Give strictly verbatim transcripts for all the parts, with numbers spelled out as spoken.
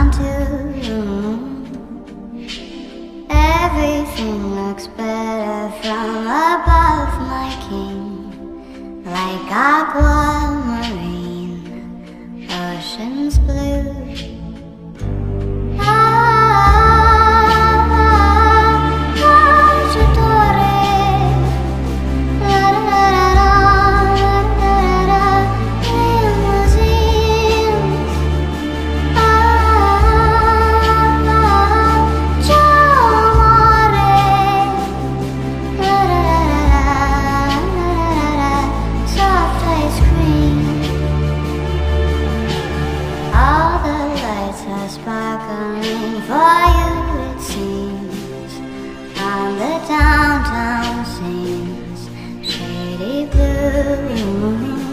to the moon. Everything looks better from above, my king, like aquamarine, ocean's blue. Sparkling for you, it seems, on the downtown scenes, shady blue,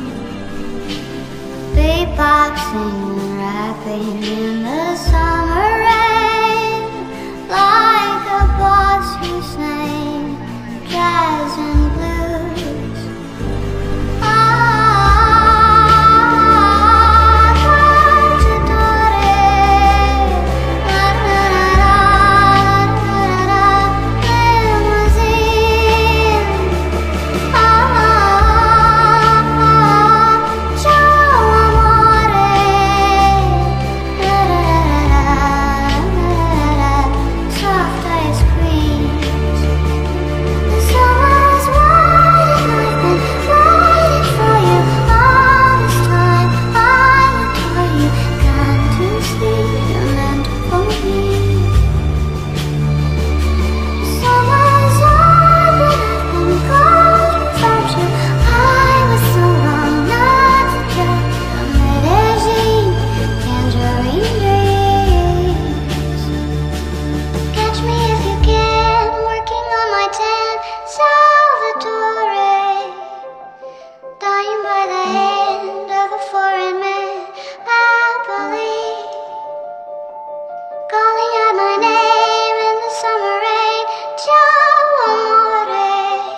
beatboxing and rapping in the summer rain, like a boss who sang jazz and blues.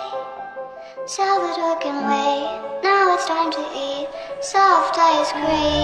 Salvador can wait, now it's time to eat soft ice cream.